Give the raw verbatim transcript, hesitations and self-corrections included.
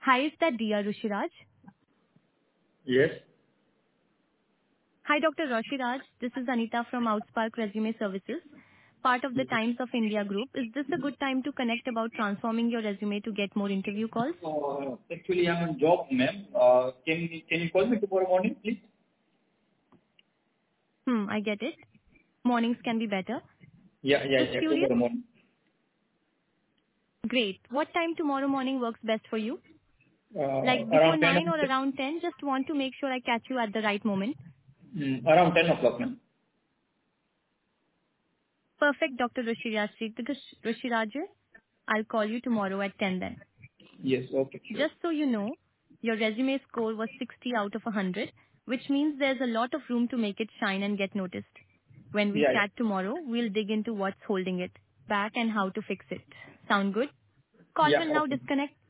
Hi, is that Dia Rushiraj? Yes. Hi, Doctor Rushiraj. This is Anita from Outspark Resume Services, part of the Times of India group. Is this a good time to connect about transforming your resume to get more interview calls? Uh, Actually, I'm on job, ma'am. Uh, Can you can you call me tomorrow morning, please? Hmm, I get it. Mornings can be better. Yeah, yeah, Just yeah. curious. Tomorrow morning. Great. What time tomorrow morning works best for you? Uh, Like before Around ten nine or o'clock. around ten? Just want to make sure I catch you at the right moment. Mm, Around ten o'clock, ma'am. Perfect, Doctor Rushiraj. Rushiraj, I'll call you tomorrow at ten then. Yes. Okay, sure. Just so you know, your resume score was sixty out of one hundred, which means there's a lot of room to make it shine and get noticed. When we Yeah, yeah. chat tomorrow, we'll dig into what's holding it back and how to fix it. Sound good? Call Yeah, will now okay. disconnect.